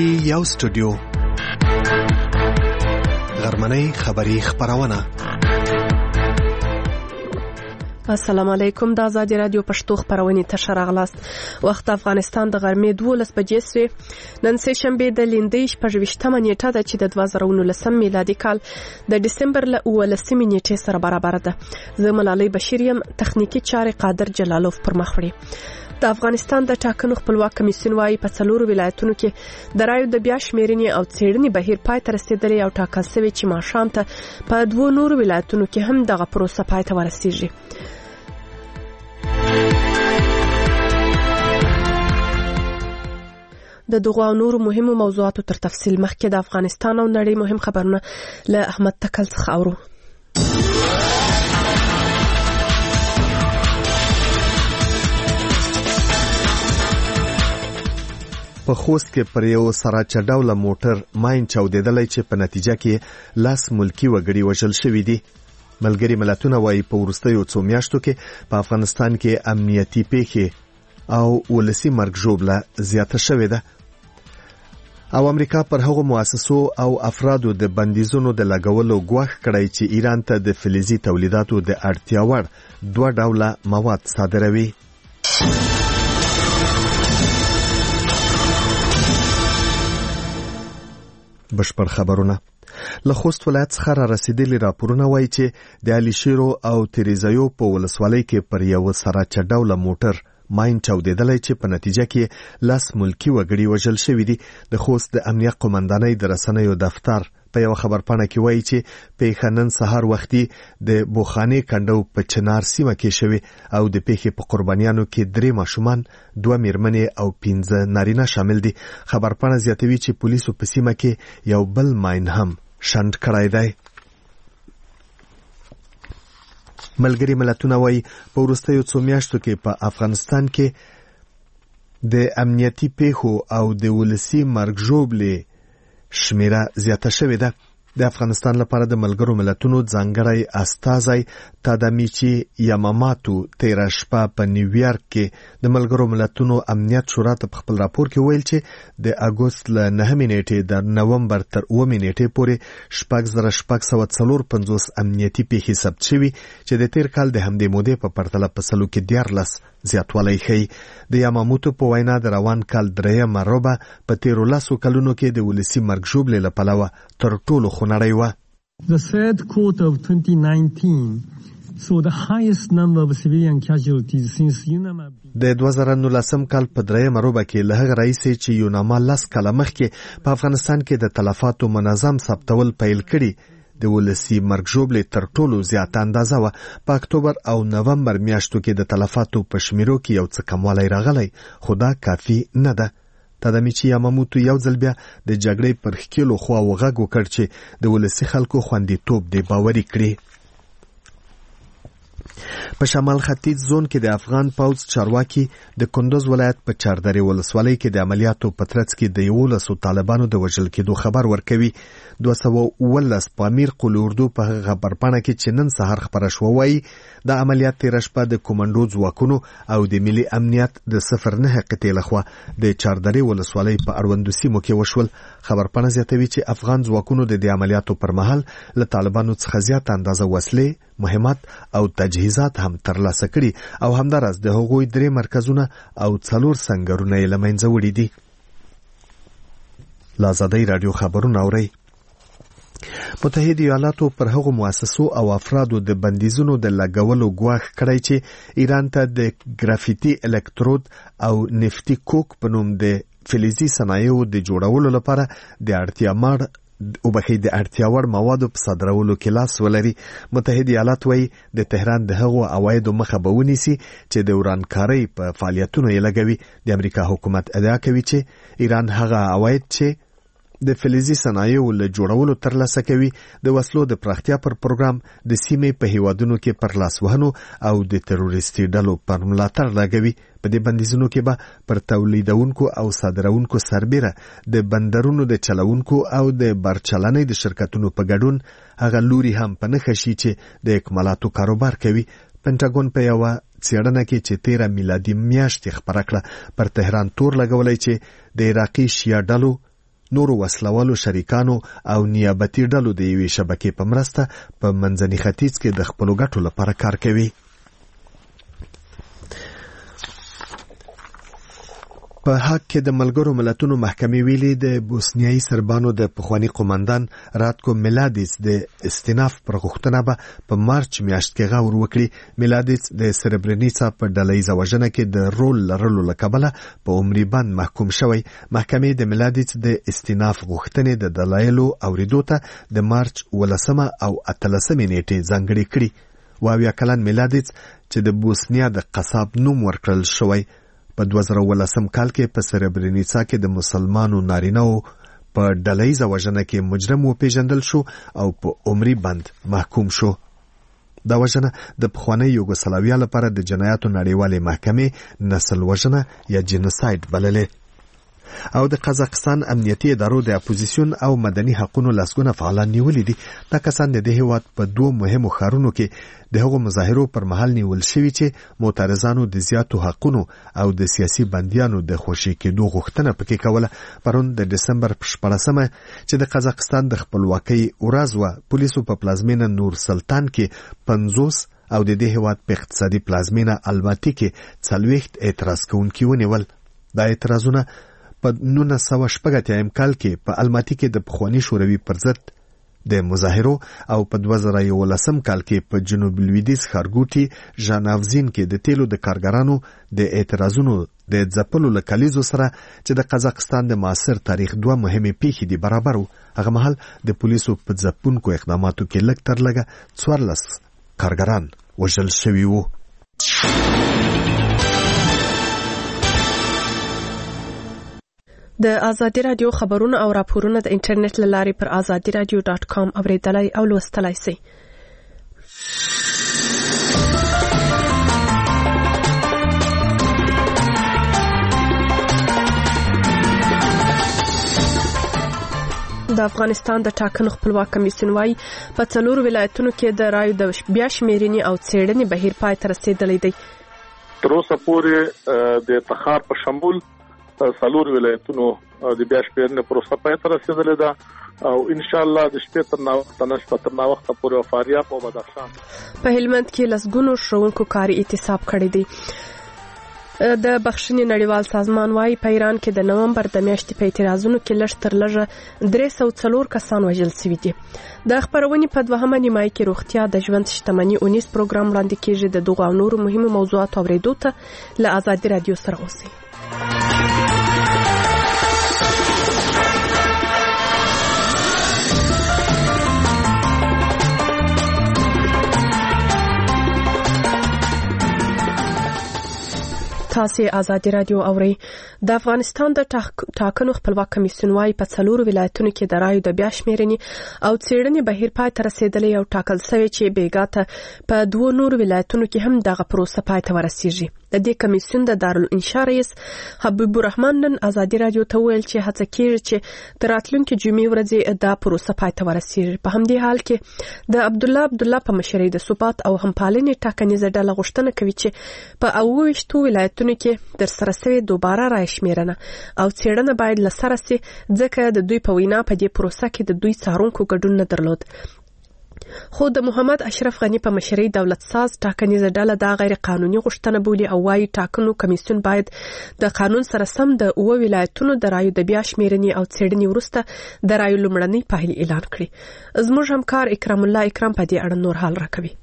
یو سټوډیو غرمنۍ خبری خبرونه. السلام علیکم. د آزادی رادیو پښتو خبرونه ته راغلاست. وخت افغانستان د غرمې 12 بجې سوی. نن سه شنبه د لیندۍ 28مه نیټه ده چې د 2019 میلادي کال د دسمبر له 19 نیټې سره برابر ده. زه ملالۍ بشیر یم، تخنیکی چارې قادر جلالوف پر مخ وړي. د افغانستان د ټاکنو خپلواک کمیسیون وايي په 4 ولایتونو کې د رایو د بیا شمیرنې او څېړنې بهیر پای ته رسیدلی او ټاکل شوی چې ماښام ته په 2 نورو ولایتونو کې هم دغه پروسه پای ته ورسیږي. د دغو نورو مهمو موضوعاتو تر تفصیل مخکې د افغانستان او نړۍ مهم خبرونه له احمد تکل څخه اورو. په خوست کې پر یو سراچ ډوله موټر ماین چاودېدلی چې په نتیجه کې 10 ملکی وګړي وژل شوي دي. ملګري ملتونه وايي په وروستیو څو میاشتو کې په افغانستان کې امنیتي پیښې او ولسی مرګ ژوبله زیاته شوې ده. او امریکا پر هغو مؤسسو او افرادو د بندیزونو د لګولو ګواښ کړی چې ایران ته د فلزي تولیداتو د اړتیا وړ 2 ډوله مواد صادروي. بشپړ خبرونه. له خوست ولایت څخه را رسیدلي راپورونه وایي چې د علي شیرو او تریزایو په ولسوالۍ کې پر یو سراچ ډوله موټر ماین چاودېدلی چې په نتیجه کې 10 ملکی وګړي وژل شوي دي. د خوست د امنیت قومندانۍ د رسنیو دفتر په یو خبرپاڼه کې وایي چې پیښه نن سهار وختي د بوخانې کندو په چنار سیمه کې شوې او د پیښې په قربانیانو کې 3 ماشومان، 2 میرمنې او 15 نارینه شامل دي. خبرپاڼه زیاتوي چې پولیسو په سیمه کې یو بل ماین هم شنډ کړی دی. ملګري ملتونه وايي په وروستیو څو میاشتو کې په افغانستان کې د امنیتي پیښو او د ولسی مرګ ژوبلې شمیره زیاته شوې ده. د افغانستان لپاره د ملګرو ملتونو ځانګړی استازی تادامیچی یاماماتو تیر شپه په نیویارک کې د ملګرو ملتونو امنیت شورا ته خپل راپور کې ویل چې د اگست له 9 نیټې د نومبر تر 9 نیټې پورې 6654 امنیتي پیښې ثبت شوي چې د تیر کال د همدې مودې په پرتله په سلو کې 14 زیاتوالی ښیي. د یاماماتو په وینا د روان کال 3 ربع په 13 کلونو کې د ولسی مرګ ژوبلې له پلوه تر ټولو خونړۍ وه. The third quarter of 2019 saw the highest number of civilian casualties since UNAMA. د 2019 کال په 3 ربع کې له هغه راهیسې چې یوناما 10 کاله مخکې په افغانستان کې د تلفاتو منظم ثبتول پیل کړي، د ولسی مرګ ژوبلې تر ټولو زیاته اندازه وه. په اکتوبر او نومبر میاشتو کې د تلفاتو په شمیرو کې یو څه کموالی راغلی، خو دا کافي نه ده. تادامیچی یاماماتو یو ځل بیا د جګړې پر ښکیلو خواوو غږ وکړ چې د ولسي خلکو خوندیتوب دې باوري کړي. په شمال ختیځ زون کې د افغان پوځ چارواکي د کندوز ولایت په چاردرې ولسوالۍ کې د عملیاتو په ترڅ کې د 11 طالبانو د وژل کېدو خبر ورکوي. 219 په امیر قل اردو په خبرپاڼه کې چې نن سهار خبره شوه وایي د عملیات تېره شپه د کومنډو ځواکونو او د ملي امنیت د 09 قطعې لخوا د چاردرې ولسوالۍ په اړوندو سیمو کې وشول. خبرپاڼه زیاتوي چې افغان ځواکونو د دې عملیاتو پر مهال له طالبانو څخه زیاته اندازه وسلې، مهمات او تجهیزات هم ترلاسه کړي او همداراز د هغوی 3 مرکزونه او 4 سنگرونه یې له منځه وړي دي. له آزادۍ راډیو خبرونه اورئ. متحده ایالاتو پر هغو مؤسسو او افرادو د بندیزونو د لګولو ګواښ کړی چې ایران ته د ګرافیتي الکترود او نفتي کوک په نوم د فلزي صنایعو د جوړولو لپاره د اړتیا وړ موادو په صادرولو کې لاس ولري. متحده ایالات وايي د تهران د هغو عوایدو مخه به ونیسي چې د ورانکارۍ په فعالیتونو یې لګوي. د امریکا حکومت ادعا کوي چې ایران هغه عواید چې د فلزي صنایعو له جوړولو ترلاسه کوي د وسلو د پراختیا پر پروګرام د سیمې په هیوادونو کې پر لاس وهنو او د تروریستي ډلو پر ملاتړ لګوي. په دې بندیزونو کې به پر تولیدونکو او صادرونکو سربیره د بندرونو د چلونکو او د برچلنې د شرکتونو په ګډون هغه لوري هم په نښه شي چې د اکمالاتو کاروبار کوي. پنټاګون په یو څېړنه کې چې 13 میلادي میاشتې خبره کړه پر تهران تور لګولای چې د عراقي شیعه ډلو نورو وسلوالو شریکانو او نیابتي ډلو د یوې شبکې په مرسته په منځني ختیځ کې د خپلو ګټو لپاره کار کوي. په حق کې د ملګرو ملتونو محکمې ویلي د بوسنیایي سربانو د پخوانی قومندان راتکو میلادیس د استیناف پر غوښتنه به په مارچ میاشت کې غور وکړي. میلادیس د سربرینیسا په ډلهییزه وژنه کې د رول لرلو له کبله په عمري بند محکوم شوی. محکمې د میلادیس د استیناف غوښتنې د دلایلو اوریدو ته د مارچ 18 او 18 نیټې ځانګړې کړي. 22 کلن میلادیس چې د بوسنیا د قصاب نوم ورکړل شوی په 2018 کال کې په سربرینیسا کې د مسلمانو نارینه‌و په ډلهییزه وژنه کې مجرم وپیژندل شو او په عمري بند محکوم شو. دا وژنه د پخوانۍ یوګوسلاویا لپاره د جنایاتو نړیوالې محکمې نسل وژنه یا جنوساید بللې. او د قزاقستان امنیتي ادارو د اپوزیسیون او مدني حقوقو لاسګونه فعالان نیولې دي. دا کسان د هیواد په 2 مهمو ښارونو کې د هغو مظاهرو پر مهال نیول شوي چې معترضانو د زیاتو حقوقو او د سیاسي بندیانو د خوشي کېدو غوښتنه پکې کوله. پرون د دسمبر 14 چې د قزاقستان د خپلواکۍ ورځ و، پولیسو په پلازمینه نور سلطان کې 50 او د دې هیواد په اقتصادي پلازمینه الماتي کې 40 اعتراض کوونکي ونیول. دا اعتراضونه په 1980 کال کې په الماتي کې د پخوانی شوروي پر ضد د مظاهرو او په 2011 کال کې په جنوب لویدیځ ښارګوټي ژاناوزین کې د تیلو د کارګرانو د اعتراضونو د ځپلو له کلیزو سره چې د قزاقستان د معاصر تاریخ 2 مهمې پیښې دي برابر وو. هغه مهال د پولیسو په ځپونکو اقداماتو کې لږ تر لږه 14 کارګران وژل شوي وو. د ازادي رادیو خبرونه او راپورونه د انټرنیټ له لارې پر azadiradio.com اوریدلای او لوستلای شئ. د افغانستان د ټاکنو خپلواک کمیسیون وايي په 4 ولایتونو کې د رایو د بیا شمیرنې او څېړنې بهیر پای ته رسیدلی دی. تر اوسه پورې د تخار په شمول 4 ولایتونو د بیا شمیرنې پروسه پای ته رسیدلې ده او ان شاء الله د شپې تر نا وخته پورې فاریاب او بدخشان په هلمند کې لسګونو ښوونکو کاري اعتصاب کړی دی. د بخښنې نړیوال سازمان وايي په ایران کې د نومبر د میاشتې په اعتراضونو کې لږ تر لږه 304 کسان وژل شوي دي. د خبرونې په 2مه نیمایي کې روغتیا د ژوند شتمنۍ اونیز پروګرام وړاندې کیږي. د دغو او نورو مهمو موضوعاتو اورېدو ته له ازادي رادیو سره اوسئ. تاسو ازادي رادیو اورئ. د افغانستان د ټاکنو خپلواک کمیسیون وايي په 4 ولایتونو کې د رایو د بیا شمیرنې او څېړنې بهیر پای ته رسیدلی او ټاکل شوی چې بیګاته په 2 نورو ولایتونو کې هم دغه پروسه پای ته ورسیږي. د دې کمیسیون د دارالانشا رئیس حبیب الرحمن نن ازادي رادیو ته ویل چې هڅه کیږي چې تر راتلونکي جمعې ورځې دا پروسه پای ته ورسیږي. په همدې حال کې د عبدالله په مشرۍ د ثبات او همپالنې ټاکنیزه ډله غوښتنه کوي چې په 28 ولایتونو کې در سره سوي دوباره راشمیرنه او څېړنه باید لسره سي، ځکه د دوی په وینا په دې پروسه کې د دوی څارونکو ګډون نه درلود. خو د محمد اشرف غنی په مشرۍ دولت ساز ټاکنیزه ډله دا غیر قانوني غوښتنه بولي او وايي ټاکنو کمیسیون باید د قانون سره سم د 9 ولایتونو د رایو د بیا شمیرنې او څېړنې وروسته د رایو لومړنۍ پایلې اعلان کړي. زموږ همکار اکرام الله اکرام په دې اړه نور حال راکوي.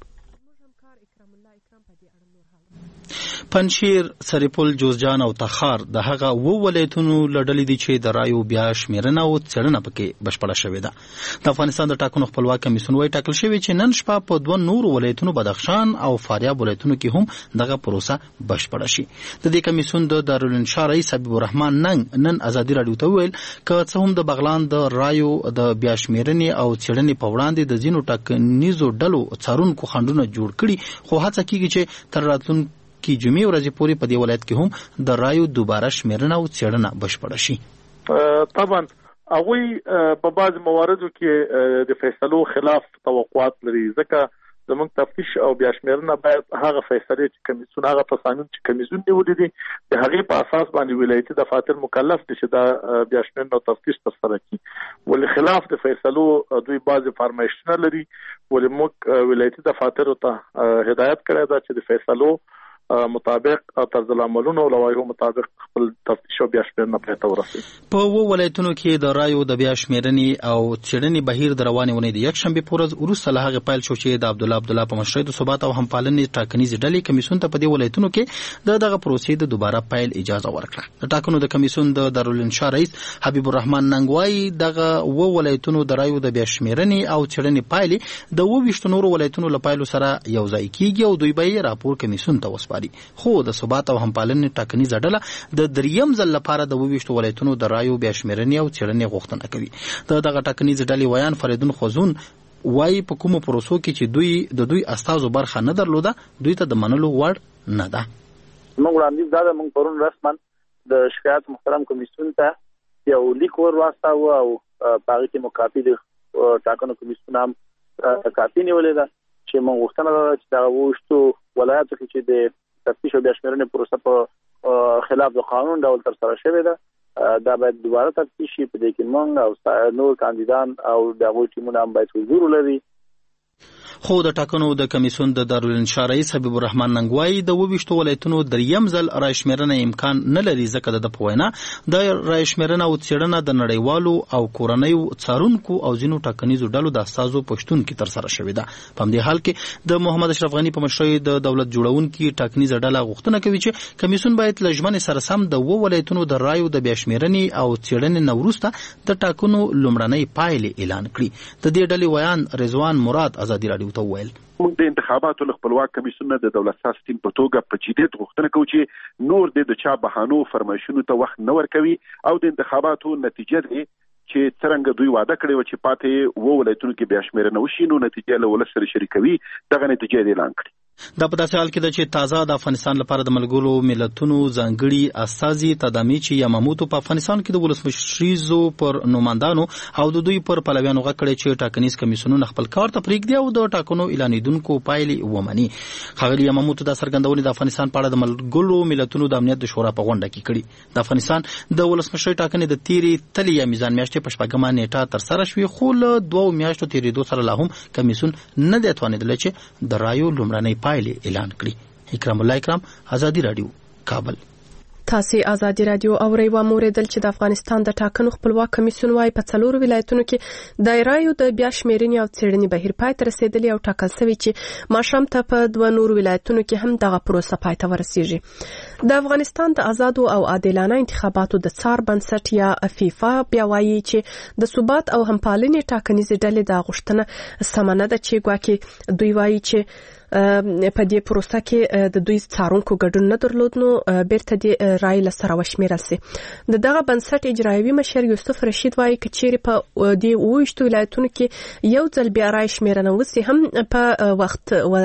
پنشیر، سریپل، جوزجان او تخار د هغه 2 ولایتونو لړلې دي چې د رایو بیا شمیرنه او څېړنه پکې بشپړه شوې ده. د افغانستان د ټاکنو خپلواک کمیسیون وايي ټاکل شوی چې نن شپه په 2 نورو ولایتونو بدخشان او فاریاب ولایتونو کې هم دغه پروسه بشپړه شي. د دې کمیسیون د دارالانشا رئیس حبیب الرحمن نن ازادي رادیو ته ویل که څه هم د بغلان د رایو د بیا شمیرنې او څېړنې په وړاندې د ځینو ټاکنیزو ډلو څارونکو خنډونه جوړ کړي، خو هڅه کیږي چې تر راتلونکي کی جمعې ورځې پورې په دې ولایت کې هم د رایو دوباره شمیرنه او څېړنه بشپړه شي. طبعا هغوی په بعض مواردو کې د فیصلو خلاف توقعات لري، ځکه زموږ تفتیش او بیا شمېرنه باید هغه فیصلې چې کمیسیون هغه تصامیم چې کمیسیون نیولې دي د هغې په اساس باندې ولایتي دفاتر مکلف دي چې دا بیا شمېرنه او تفتیش ترسره کړي. ولې خلاف د فیصلو دوی بعضې فرمایشونه لري، ولې موږ ولایتي دفاترو ته هدایت کړی ده چې د فیصلو مطابق طرز العملونو او لوایحو مطابق خپل تفتیش او بیا شمېرنه پای ته ورسوي. په ولایتونو کې د رایو د بیا شمېرنې او څېړنې بهیر د روانې اونۍ د یکشنبې په ورځ وروسته له هغې پیل شو چې د عبدالله په مشرۍ د ثبات او همپالنې ټاکنیزې ډلې کمیسیون ته په دې ولایتونو کې دغه پروسې د دوباره پیل اجازه ورکړه. د ټاکنو د کمیسیون د دارالانشا رئیس حبیب الرحمن ننګ وایي دغه ولایتونو د رایو د بیا شمېرنې او څېړنې پایلې د 22 نورو ولایتونو له پایلو سره یوځای کیږي او دوی به یې راپور کمیسیون ته وسپاري. خو د ثبات او همپالنې ټاکنیزه ډله د دریم ځل لپاره د 22 ولایتونو د رایو بیا شمېرنې او څېړنې غوښتنه کوي. دغه ټاکنیزه ډلې ویان فریدون خوزون وایي په کومو پروسو کې چې دوی استازو برخه نه درلوده دوی ته د منلو وړ نه ده. موږ وړاندیز دا موږ پرون رسما د شکایت محترم کمیسیون ته یو لیک ورواستاوه او په هغې کې مو کاپي د ټاکنو کمیسیون هم کاپي نیولې ده چې موږ غوښتنه ده چې دغه 22 ولایتو کې چې د تفتیش او بیا شمېرنې پروسه په خلاف د قانون ډول ترسره شوې ده دا باید دوباره تفتیش شي. په دې کې موږ او نور کاندیدان او د هغوی ټیمونه هم باید حضور ولري. خو د ټاکنو د کمیسیون د دارالانشا رئیس حبیب الرحمن ننګ وایي د 22 ولایتونو دریم ځل رای شمېرنه امکان نه لري ځکه د په وینا د رای شمېرنه او څېړنه د نړیوالو او کورنیو څارونکو او ځینو ټاکنیزو ډلو د استازو په شتون کې ترسره شوې ده. په همدې حال کې د محمد اشرف غني په مشرۍ د دولت جوړونکي ټاکنیزه ډله غوښتنه کوي چې کمیسیون باید له ژمنې سره سم د ولایتونو د رایو د بیا شمېرنې او څېړنې نه وروسته د ټاکنو لومړنۍ پایلې اعلان کړي. د دې ډلې ویان رضوان مراد ازادي راډیو ته وویل موږ د انتخاباتو له خپلواک کمیسیون نه د دولت ساز ټیم په توګه په جدیت غوښتنه کوو چې نور د چا بهانو فرمایشونو ته وخت نه ورکوي او د انتخاباتو نتیجه دی چې څنګه دوی وعده کړې و چې پاتې ولایتونو کې بیا شمېرنه وشي نو نتیجه له ولس سره شریکوي دغه نتیجه اعلان کړي. دا په داسې حال کې ده چې تازه د افغانستان لپاره د ملګرو ملتونو ځانګړي استازي تدامیچي یاماموتو په افغانستان کې د ولسمشریزو پر نوماندانو او د دوی پر پلویانو غږ کړی چې ټاکنیز کمیسیونونه خپل کار ته پرېږدي او د ټاکنو اعلانېدونکو پایلې ومني. ښاغلي یاماموتو دا څرګندونې د افغانستان په اړه د ملګرو ملتونو د امنیت د شورا په غونډه کې کړي. د افغانستان د ولسمشرۍ ټاکنې د تیرې تلې یا میزان میاشتې په 8مه نیټه ترسره شوې خو له 2 میاشتو تېرېدو سره لا هم کمیسیون نه دی توانېدلی چې د رایو لومړنۍ پایلې اعلان کړي. اکرام الله اکرام ازادي راډیو کابل. تاسو ازادي راډیو اورئ و موریدل چې د افغانستان د ټاکنو خپلواک کمیسیون وايي په 4 ولایتونو کې د رایو د بیا شمېرنې او څېړنې بهیر پای ته رسیدلی او ټاکل شوی چې ماښام ته په 2 نورو ولایتونو کې هم دغه پروسه پای ته ورسیږي. د افغانستان د آزادو او عادلانه انتخاباتو د څار بنسټ یا فیفا بیا وايي چې د ثبات او همپالنې ټاکنیزې ډلې د غوښتنه سمه نه ده چې ګواکې دوی وايي چې په دې پروسه کې د دوی څارونکو ګډون نه درلود نو بیرته د رای له سره وشمیرل سي. دغه بنسټ اجرایوي مشر یوسف رشید وايي چې چیرې په دې 22 ولایتونو کې یو ځل بیا رای شمیرنه وسی هم په وخت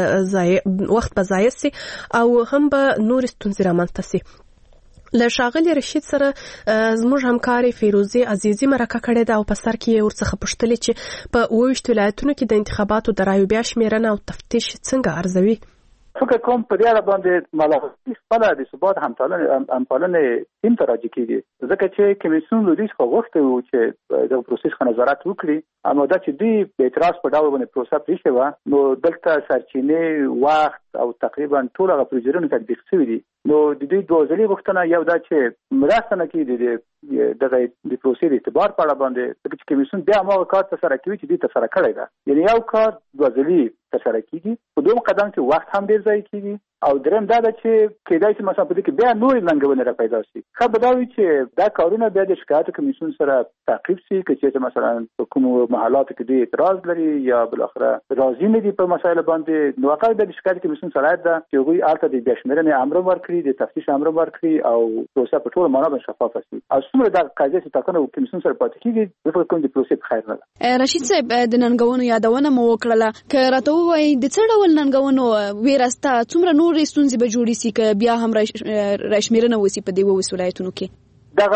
به ضایع سي او هم به نور ستونزې رامنځته سي. له ښاغلي رشید سره زموږ همکاري فیروزي عزیزي مرکه کړې ده او په سر کې یې ورڅخه پوښتلې چې په 22 ولایتونو کې د انتخاباتو د رایو بیا شمېرنه او تفتیش څنګه ارزوي. فکر کوم په دې اړه باندې ملاحظه خپل د ثبات همپالنې ټیم ته راځي کېږي ځکه چې کمیسیون له دې څخه غوښتي وو چې د پروسس څخه نظارت وکړي اما دا چې دوی په اعتراض په ډول باندې پروسه پریښې وه نو دلته سرچینې وخت او تقریبا ټول هغه پروژرونه تطبیق شوي دي نو د دوی دوه ځلې غوښتنه یو دا چې مرسته نه کوي دغه د پروسې د اعتبار په اړه باندې ځکه چې کمیسیون بیا هماغه کار ترسره کوي چې دوی ترسره کړی ده یعنې یو کار دوه ځلې ترسره کېږي په دویم قدم کې وخت هم ډېر ضایع کېږي او درېیم دا ده چې کېدای شي مثلا په دې کې بیا نورې ننګونې را پیدا شي. ښه به دا وي چې دا کارونه بیا د شکایاتو کمیسیون سره تعقیب شي که چېرته مثلا په کومو محلاتو کې دوی اعتراض لري یا بالاخره راضي نه دي په مسایلو باندې نو هغه د شکایاتو کمیسیون صلاحیت ده چې هغوی هلته د بیا شمېرنې امر ورکړي د تفتیش امر ورکړي او پروسه په ټوله معنا باندې شفافه شي او څومره دغه قضیې چې ټاکنو کمیسیون سره پاتې کېږي زه فکر کوم د پروسې په خیر نه ده. رشید صاحب د ننګونو یادونه مو وکړله که راته ووایي د څه ډول ننګونو ویره سته څومره نورې ستونزې به جوړې سي که بیا هم راشمېرنه وسي په دې 22 ولایتونو کې؟ دغه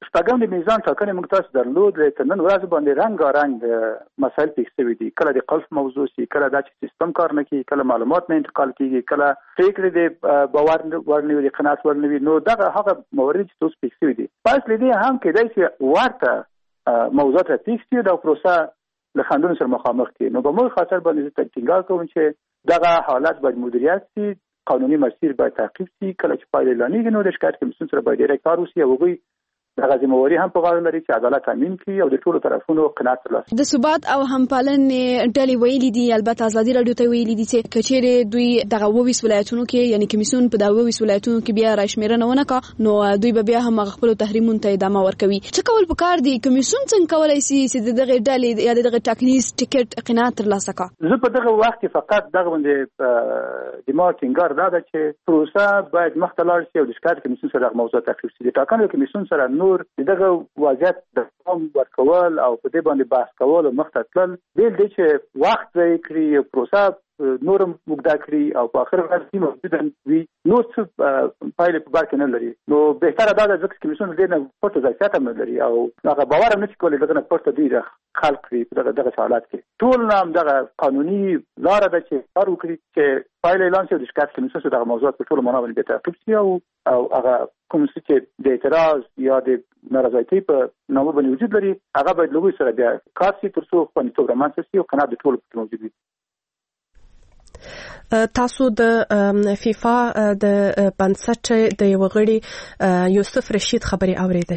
شپږم د میزان ټاکنې موږ تاسو درلود چې نن ورځ باندې رنګارنګ مسایل پیښ شوي دي. کله د قلف موضوع شي، کله دا چې سیستم کار نه کوي، کله معلومات نه انتقال کیږي، کله فکر د باور ورنوي، د قناعت ورنوي. نو دغه هغه موارد چې تاسو پیښ شوي دي پس لیدي هم کېدای شي ورته موضوعات پیښ شي د پروسه له خندونو سره مخامخ کی. نو به موږ خاطر باندې ټینګار کوم چې دغه حالت باید مدیریت شي، قانوني مسیر باید تعقیب شي. کله چې پایله اعلانېږي نو د شکایت کمیسیون سره باید ډیرکټ کار وشي او هغوی دغه ذمہواری هم په غاړه لري چې عدالت تامین کړي او د ټولو طرفونو قناعت ترلاسه کړي. د ثبات او همپالنې ډلې ویلي دي، البته ازادي راډیو ته ویلي دي چې کچېره دوی دغه 22 ولایتونو کې یعنی کمیسیون په دغه 22 ولایتونو کې بیا راشمیرنه ونه کا نو دوی به بیا هم خپل تحریمونو ته ادامه ورکوي. څه کول پکار دي؟ کمیسیون څنګه کولای شي چې دغه ډلې یا دغه ټاکنیز ټیکټ قناعت ترلاسه کړي؟ زه په دغه وخت کې فقط دغه باندې د ما ټینګار دا ده چې پروسه باید مخته لاړ شي او د شکایت کمیسیون سره موضوع تعقیب شي. د ټاکنو کمیسیون سره نور دغه وضعیت د قوم ورکول او په دې باندې بحث کول او مخته تلل بیل دي چې وخت ضایع کړي، پروسه نور مقدار کړي او په اخر کې موجوده وي نو څه پایله په بار کې نه لري. نو بهتره دا ده چې کمیسیون دې نه پټه ځایته هم لري او هغه باور هم نشي کولای دغه نه پټه دی خلق کړي په دغه حالات کې. ټول نام دغه قانوني لار ده چې کار وکړي چې پایله اعلان شي او د شکایت کمیسیون سره دغه موضوعات په ټولو معنا باندې تعقیب شي او هغه کوم څه چې د اعتراض یا د نارضایتۍ په نامه باندې وجود لري هغه باید له سره بیا کار شي تر څو خوندیتوب رامنځته شي او قناعت د ټولو پکې موجود وي. تاسو د فیفا د بنسټ د یو غړي یوسف رشید خبري اوریدئ.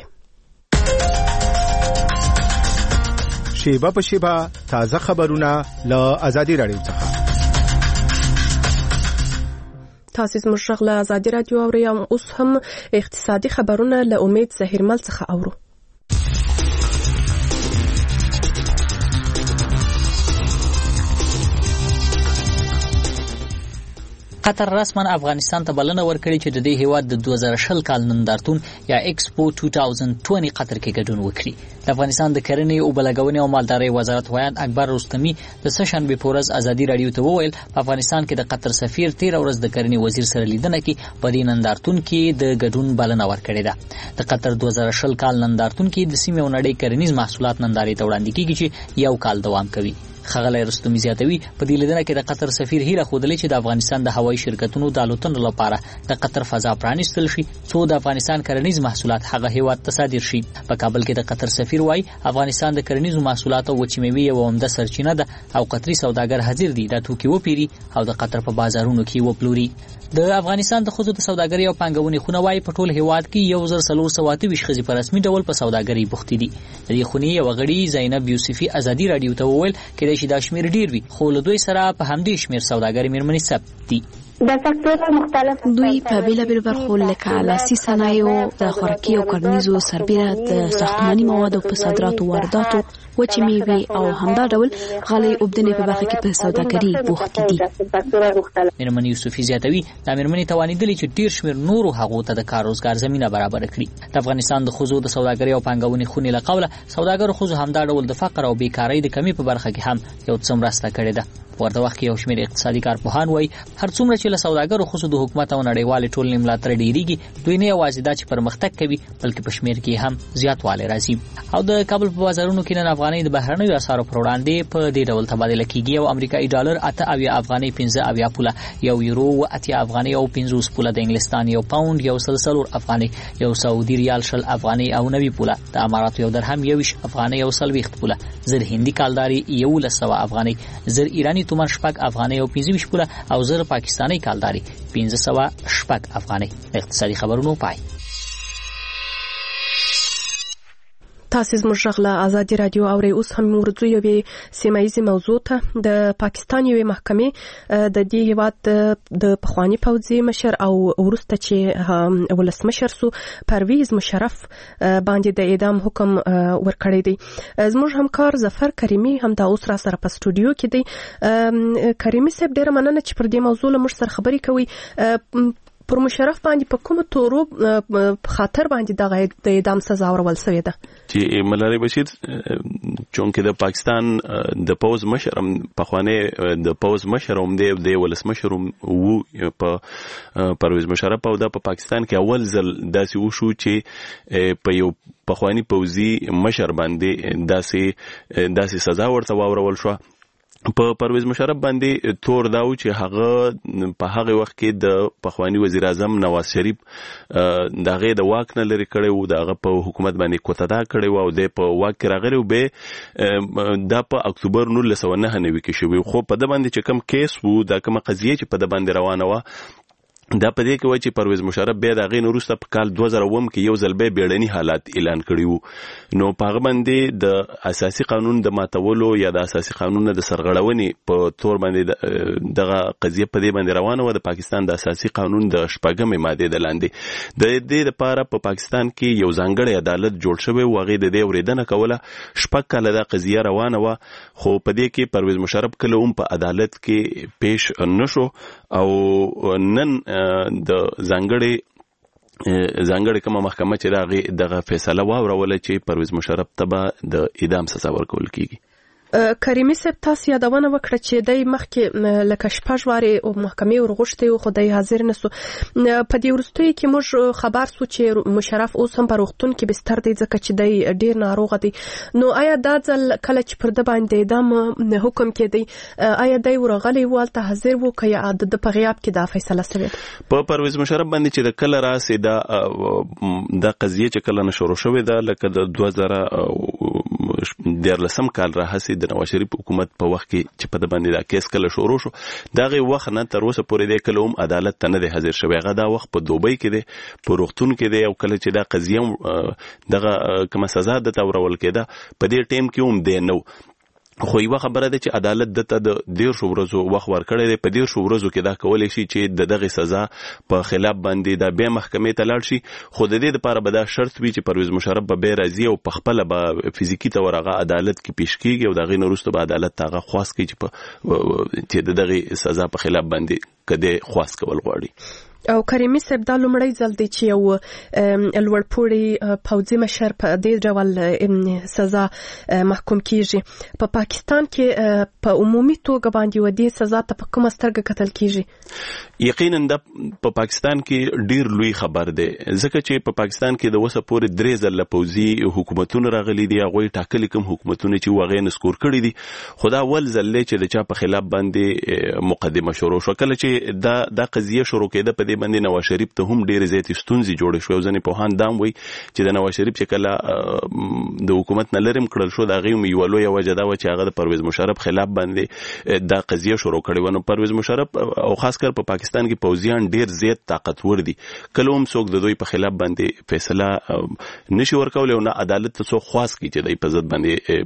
شیبه په شیبه تازه خبرونه له آزادي راډیو څخه. تاسو زموږ غږ له آزادي راډیو اورئ. اوس هم اقتصادي خبرونه له امید زهیرمل څخه اورو. قطر رسما افغانستان ته بلنه ورکړي چې د دې هیواد د 2020 کال نندارتون یا ایکسپو 2020 قطر کې ګډون وکړي. د افغانستان د کرنې او بلګونې او مالدارۍ وزارت وایي اکبر رستمی د سشنبه پورز آزادي راډیو ته وویل په افغانستان کې د قطر سفیر 13 ورځ د کرنې وزیر سره لیدنه کې په دې نندارتون کې د ګډون بلنه ورکړي ده. د قطر 2020 کال نندارتون کې د سیمې او نړۍ کرنیز محصولات نندارې ته وړاندې کیږي چې یو کال دوام کوي. خغلی رستمی زیاتوي په دې لیدنه کې د قطر سفیر هیله خوده چې د افغانستان د هوایي شرکتونو د الوتنو لپاره د قطر فضا پرانیستل شي څو د افغانستان کرنیز محصولات هغه هیواد ته صادر شي. په کابل کې د قطر سفیر وایي افغانستان د کرنیزو محصولاتو او وچې میوې یو عمده سرچینه ده او قطري سوداګر حاضر دي د توکي وپیري او د قطر په بازارونو کې وپلوري. د افغانستان د خزو د سوداګرۍ او پانګونې خونه وایي په ټول هیواد کې 1428 ښځې په رسمي ډول په سوداګرۍ بوختې دي. د دې خونې یو غړي زینب یوسفي آزادي راډیو ته وویل کېدای شي دا شمیر ډیر وي خو له دوی سره په همدې شمیر سوداګرۍ میرمنې ثبت دي. دوی په بیلابیلو برخو لکه لاسي صنایعو، د خوراکي او کرنیزو سربیره د ساختماني موادو په صادراتو وارداتو، وچې میوې او همدا ډول غالۍ اوبدنې په برخه کې په سوداګرۍ بوختې دي. میرمنې یوسفي زیاتوي دا میرمنې توانېدلې چې ډیر شمیر نورو هغو ته د کار روزګار زمینه برابر کړي. د افغانستان د خزو د سوداګرۍ او پانګونې خونې له قوله سوداګرو خزو همدا ډول د فقر او بیکارۍ د کمی په برخه کې هم یو څه مرسته کړې ده. ورته وخت کې یو شمېر اقتصادي کارپوهان وایي هر څومره چې له سوداګرو خصوص د حکومت او نړیوال ټولنې ملاتړ ډیریږي دوی نه یوازې دا چې پرمختګ کوي بلکې په شمېر کې هم زیاتوالی راځي. او د کابل په بازارونو کې نن افغانۍ د بهرنیو اسعارو پر وړاندې په دې ډول تبادله کیږي او امریکایي ډالر 8 افغانۍ 15 پوله، یو یورو 8 افغانۍ او 50 پوله، د انګلستان یو پاوند یو 3 افغانۍ، یو سعودي ریال 10 افغانۍ او 90 پوله، د اماراتو یو درهم 20 افغانۍ او 40 پوله، زر هندي کالداري 1100 افغانۍ، زر ایرانی تومان 6 افغانۍ او 25 پوله او زر پاکستانی کالداري 1500 افغانۍ. اقتصادي خبرونو پای. تاسو زموږ غږ له آزادي راډیو اورئ. اوس هم ورځو یوې سیمایي موضوع ته. د پاکستان یوې محکمې د دې هیواد د پخوانی پوځي مشر او وروسته چې ولسمشر سو پرویز مشرف باندې د اعدام حکم ورکړی دی. زموږ همکار ظفر کریمی هم دا اوس را سره په سټوډیو کې دی. کریمی صاحب ډیره مننه چې پر دې موضوع له موږ سره خبرې کوي. پر مشرف باندې په کوم تورو خاطر باندې د اعدام سزا ورول شوې ده چې ملالۍ بشیر چونکه د پاکستان د پوز مشرم په خوانه د پوز مشرم د ولس مشرم وو په پرویز مشرف او د پاکستان کې اول ځل داسې وشو چې په یو پخوانی پوزي مشر باندې داسې سزا ورته واورول شو په پرویز مشرف باندې تور داو چې هغه په هغه وخت کې د پخوانی وزیر اعظم نواز شریف دغه د واک نه لري کړي وو دغه په حکومت باندې کوتدا کړي وو او د په واک راغلی به د په اکتوبر 1999 کې شوی خو په د باندې چې کم کیس وو د کوم قضیه چې په د باندې روانه و دا په دې کې وایي چې پرویز مشرف بیا د غین وروسته په کال 2000 کې یو ځل به بیړني حالات اعلان کړي وو نو په هغه باندې د اساسي قانون د ماتولو یا د اساسي قانون د سرغړونې په تور باندې دغه قضیه په دې باندې روانه و د پاکستان د اساسي قانون د شپږمې ماده د لاندې د دې لپاره په پاکستان کې یو ځانګړی عدالت جوړ شوی و هغه د دې اوریدنه کوله شپږ کاله د قضیه روانه و خو په دې کې پرویز مشرف کله هم په عدالت کې پیش نشو او نن د ځانګړي کومه محکمه چې راغی دغه فیصله واوروله چې پرویز مشرف ته به د اعدام سزا ورکول کیږي کریمي صاحب تاسو یادونه وکړه چې د مخکې لکه شپږ واره او محکمې ورغښتې او خدای حاضر نسو په دې ورستوي کې موږ خبر سو چې مشرف اوس هم په روغتون کې بستر دی ځکه چې د ډیر ناروغ دی نو آیا دا ځل کله چې پر د باندې اعدام حکم کېدی آیا د ورغلي والته حاضر وو که د په غیاب کې دا فیصله شوه په پرویز مشرف باندې چې د کله راسي دا قضیه چې کله نشور شوې ده لکه د 2013 کال راهسي د نواز شریف حکومت په وخت کې چې په د باندې دا کیس کله شروع شو دغه وخت نه تر اوسه پورې د کلوم عدالت ته نه دی حاضر شوی هغه دا وخت په دوبۍ کې دی په روغتون کې دی او کله چې دا قضیه دغه کومه سزا د تورول کېده په دې ټیم کې هم دی نو خو یو خبره ده چې عدالت دته د 1.5 ورځو وخت ورکړی دی په 1.5 ورځو کې دا کولای شي چې دغه سزا په خلاف باندې د بیا محکمې ته لاړ شي خو د دې لپاره به دا شرط وي چې پرویز مشرف به راضي او په خپل به فزیکی تور هغه عدالت کې پیش کیږي او دغه نورسته به عدالت هغه خواست کوي چې دغه سزا په خلاف باندې کده خواست کول غواړي او کریمي صاحب دا لومړی ځل دی چې یو لوړپوړی پوځي مشر په دې ډول سزا محکوم کیږي په پاکستان کې په عمومي توګه باندې ودی سزا ته په کومه سترګه کتل کیږي یقینا د په پاکستان کې ډیر لوی خبر دی ځکه چې په پاکستان کې د وسه پورې 3 ځله پوځي حکومتونه راغلي دي هغه ټاکلي کوم حکومتونه چې واغې نسکور کړی دي خدا ول ځل چې د چا په خلاف باندې مقدمه شروع شو کله چې دا قضیه شروع کېده په باندې نواز شریف ته هم ډېر زیات ستونزې جوړې شوې ځنې په هان دام وي چې د نواز شریف چې کله د حکومت نه لرم کړل شو دا غي یو لوی وجه دا و چې هغه د پرویز مشرف خلاف باندې دا قضیه شروع کړې و نو پرویز مشرف او خاص کر په پاکستان کې پوځیان ډېر زیات طاقتور دي کله هم څوک د دوی په خلاف باندې فیصله نشي ورکول او نه عدالت ته څوک خاص کی چې د په ضد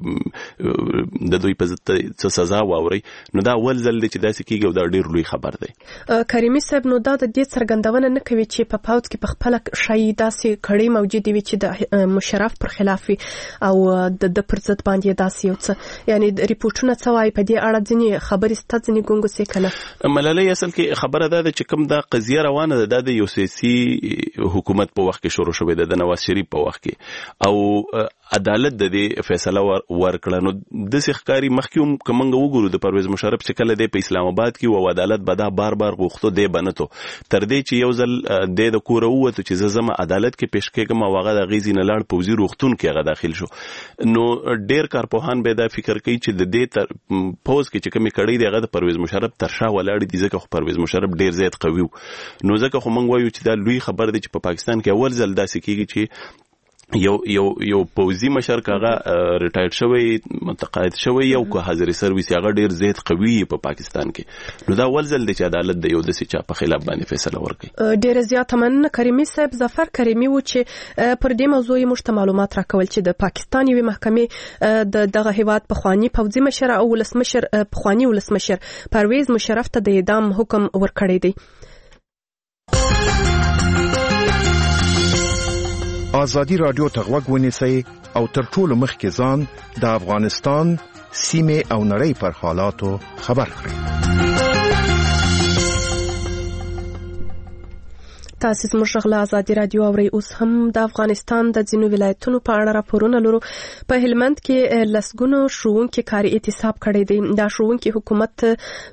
باندې د دوی په ضد څه سزا واوري نو دا ول ځل چې داسې کیږي او دا ډېر لوی خبر دی کریمي صاحب نو دا د دې څرګندونه نه کوي چې په پاوځ کې په خپل شای داسې کړي موجود وي چې د مشرف پر خلاف او د پر ضد باندې داسې یو څه یعنی ریپورتونه څه وايي په دې اړه ځینې خبرې ستځنې ګونګو سي کنه ملالۍ اصل کې خبره ده چې کوم دا قضیه روانه ده د یو سیاسي حکومت په وخت کې شروع شوې ده د نواز شریف په وخت کې او عدالت د دې فیصله ورکړه نو د سخکاری مخکوم کومنګ وګورو د پرویز مشرف چې کله د اسلام آباد کې او عدالت به دا بار غوښتو دی بنته تر دې چې یو ځل د کور ووته چې زما عدالت کې پیش کېږم او هغه د غیزي نه لاړ پوزي روغتون کې هغه داخل شو نو ډېر کارپوهان به دا فکر کوي چې د دې تر پوز کې چې کومې کړي دی هغه د پرویز مشرف تر شا ولاړ دي ځکه خو پرویز مشرف ډېر زیات قوي نو ځکه خو موږ وایو چې دا لوی خبر دی چې په پاکستان کې اول ځل داسې کېږي چې یو پوزي مشر کاغه ریټایر شوی متقاعد شوی یو که حاضر سرویس هغه ډیر زیات قوي په پاکستان کې نو دا ول ځل د عدالت د یو د چا په خلاف باندې فیصله ورکړي ډیر زیات مننه کریمي صاحب ظفر کریمي و چې پر دې موضوع مشته معلومات راکول چې د پاکستان یوه محکمې دغه هیواد په خواني پوزي مشر او ولسمشر په خواني ولسمشر پرویز مشرف ته د اعدام حکم ورکړی دی آزادی رادیو ته غوږ ونیسئ او تر ټولو مخکې ځان د افغانستان سیمې او نړۍ پر حالاتو خبر کړئ. تاسو زموږ غلا آزادي رادیو اوري. اوس هم د افغانستان د ځینو ولایتونو په اړه راپورونه لرو. په هلمند کې لسګونو ښوونکي کاري اعتصاب کړی دی. دا ښوونکي حکومت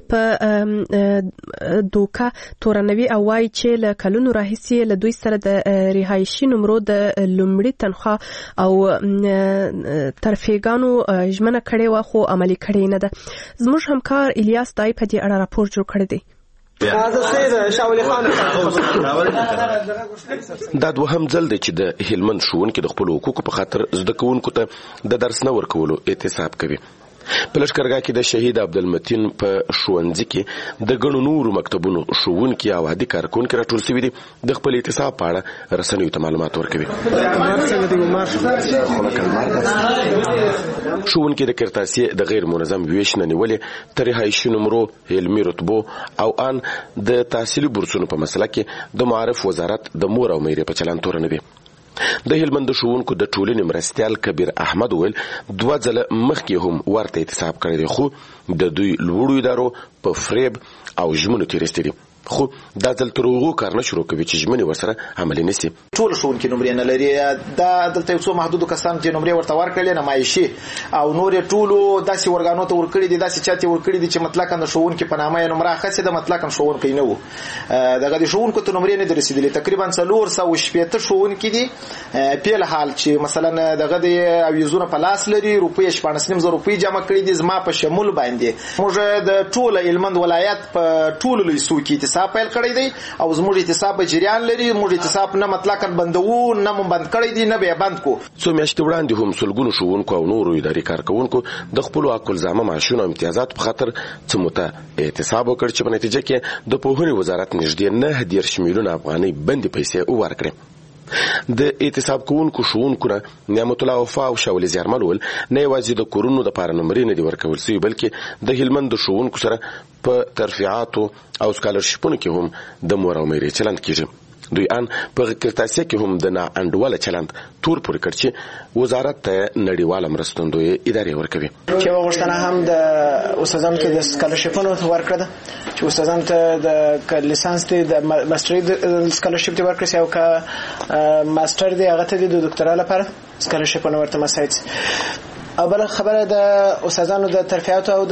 په دوکه تورنوي او وايي چې له کلونو راهیسې له دوی سره د رهایشي نمرو د لومړي تنخواه او ترفیګانو ژمنه کړې وه خو عملي کړې نه ده. زموږ همکار الیاس دای په دې اړه راپور جوړ کړی دی. دا دوهم ځل دی چې د هلمند ښوونکي د خپلو حقوقو په خاطر زده کوونکو ته د درس نه ورکولو اعتصاب کوي. په لښکرګاه کې د شهید عبدالمتین په ښوونځي کې د ګڼو نورو مکتبونو ښوونکي او عادي کارکوونکي راټول شوي دي. د خپل اعتصاب په اړه رسنیو ته معلومات ورکوي. ښوونکي د کرتاسي د غیر منظم ویش نه نیولې تر رهایشي نمرو، علمي رتبو او ان د تحصیلي بورسونو په مسله کې د معارف وزارت د مور او میرې په چلن تورنوي. د هلمند ښوونکو د ټولنې مرستیال کبیر احمد ویل 2 ځله مخکې هم ورته اعتصاب کړی دی، خو د دوی لوړو ادارو په فریب او ژمنو تېرېستې دي. خو دا ځل تر هغو کار نه شروع کوي چې ژمنې ورسره عملي نه سي. ټول ښوونکي نمرې نه لري. دا دلته یو څو محدودو کسان چې نمرې ورته ورکړلې نمایشي او نور ټولو داسې ورګانو ته ورکړي دي، داسې چاته ورکړي دي چې مطلقاً د ښوونکي په نامه یې نمره اخیستې ده، مطلقاً ښوونکی نه و. دغه د ښوونکو ته نمرې نه دي رسېدلې. تقریبا 460 ښوونکي دي په حال چې مثلا دغه د اویزونه په لاس لري، روپۍ 14,500 روپۍ جمع کړي دي. زما په شمول باندې موږ د ټول هلمند ولایت په ټولو لیسو کې اعتصاب پیل کړی دی او زموږ اعتصاب جریان لري. موږ اعتصاب نه مطلقاً بندوو، نه مو بند کړی دی، نه به بند کو. څو میاشتې وړاندې هم سلګونو ښوونکو او نورو اداري کارکوونکو د خپلو حق الزامه معاشونو او امتیازات په خاطر څمو ته اعتصاب وکړ چې په نتیجه کې د پوهنې وزارت نږدې 9 میلیونه افغانۍ بندي پیسې ورکړې. د اعتصاب کوونکو ښوونکو نه نعمت الله وفا او شاول زیارمل ول نه یوازې د کورونو د پاره نمرې نه دي ورکول سوي، بلکې د هلمند ښوونکو سره په ترفیعاتو او سکالرشپونو کې هم د مور او میرې چلند کیږي. دوی ان په کرتاسي کې هم د نا انډواله چلند تور پورې کړ چې وزارت ته نړیواله مرستندوی ادارې ورکوي. چې وغوښتنه هم د استادانو ته د سکالرشپونو ورکړه ده چې استادانو ته د لیسانس دی، د ماستري سکالرشپ دی ورکړي او که ماستر دی هغه ته د دکتورا لپاره سکالرشپونه ورته مساعد. او بل خبره د استادانو د ترفیعات او د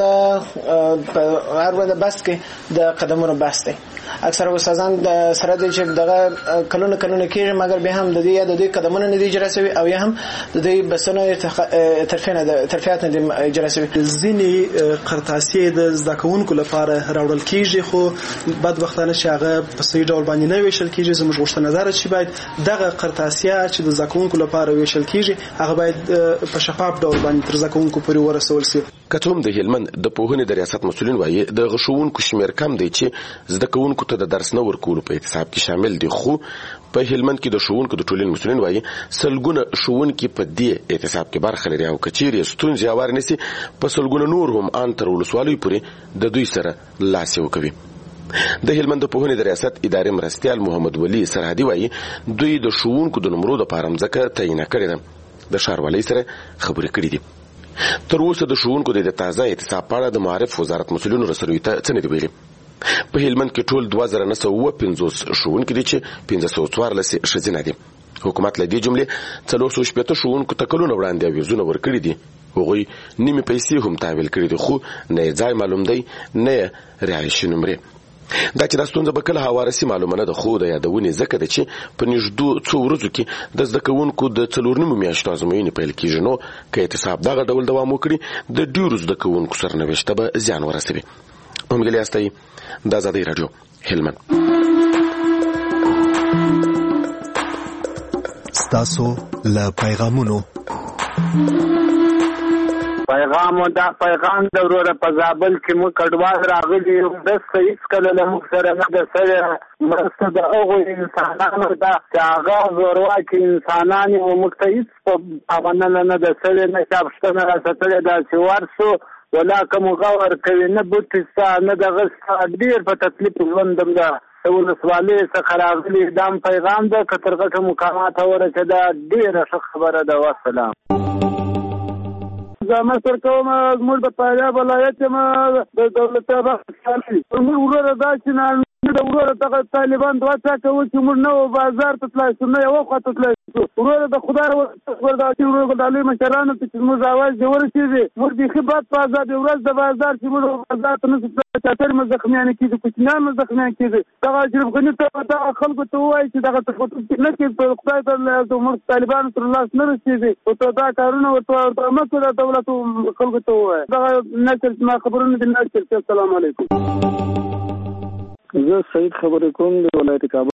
هر وخت بس کې د قدمونو بس دی. اکثر استادان د سره د چې دغه کلونه کېږي مګر به هم د دې قدمونه نه دي اجرا شوی او یا هم د دې بسنه ترفیعات نه دي اجرا شوی. ځینې قرطاسي د زده کوونکو لپاره راوړل کیږي خو بدبختانه چې هغه په صحیح ډول باندې نه ویشل کیږي. زموږ غوښتنه ده چې باید دغه قرطاسي چې د زده کوونکو لپاره ویشل کیږي هغه باید په شفاف ډول باندې تر زده کوونکو پورې ورسول شي. کتوم د هلمند د پوهنې د ریاست مسؤلین وایي د غښونکو شمیر کم دی چې زده کوونکو ته د درس نه ورکولو په اعتصاب کې شامل دي. خو په هلمند کې د ښوونکو د ټولنې مسؤلین وایي سلګونه ښوونکي په دې اعتصاب کې برخه لري او کچېرې ستونزې هوار نشي په سلګونه نور هم ان تر ولسوالۍ پورې د دوی سره لاس یو کوي. د هلمند د پوهنې د ریاست ادارې مرستیال محمد ولی سرحدي وایي دوی د ښوونکو د نمرو د پاره مځکه تعیین کړې ده. د ښاروالۍ سره خبرې کړې دي. تر اوسه د ښوونکو د تازه اعتصاب په اړه د معارف وزارت مسؤلینو رسنیو ته څه نه دي ویلي. په هلمند کې ټول 2950 ښوونکي دي چې 514 ښځینه دي. حکومت له دې جملې 460 ښوونکو ته کلونه وړاندې اویزونه ورکړي دي. هغوی نیمې پیسې هم تحویل کړي دي خو نه ځای معلوم دی نه رهایشي نمرې. دا چې دا ستونزه به کله هوارسي معلومه نه ده خو د یادونې ځکه ده چې په نږدې څو ورځو کې د زده کوونکو د 4 میاشتو ازموینې پیل کیږي. نو که اعتصاب دغه ډول دوام وکړي د ډیرو زده کوونکو سرنوشت به زیان ورسوي. محمد الیاس د آزادۍ رادیو هلمند. ستاسو له پیغامونو پیغام د وروره په زابل کې مو کډوال راغلي د هیڅ کله له موږ سره نه د سره مرسته د هغو انسانانو ده چې هغه زورواکي انسانان او موږ ته هیڅ په پابندنه نه د سره نه چاپشتنه راستلې ده چې ورسو ولا کوم غور کوي نه بوتستا نه دغه ډیر په تکلیف ژوندم ده. ولسوالۍ څخه راغلي دا پیغام ده کترغه مقامات ورته ډیره ښه خبره ده. والسلام. زما سره کوم زموږ د پایا ولایت ما د دولت آباد خالي موږ ورته دا چې د ورور دغه طالبان دوه څه کوي چې موږ نو بازار ته تلای شو نه یو خاطر تلای شو ورور د خدای ورته چې ورور د علي مشرانو چې موږ اواز دی ورسېږي موږ د خبرت په آزاد ورځ د بازار چې موږ بازار ته نه چاتر مزخمیان کیږي کوچنیان مزخمیان کیږي دغه اشرف غنی ته دا خلکو ته وایي چې دغه څه نه کې په خدای ته موږ طالبان تر لاس نه رسېږي او ته دا کارونه ورته مکه د دولت خلکو ته وایي دغه نشر ما خبرونه دي نشر. السلام علیکم. زه سعید خبرې کوم د ولایت کابل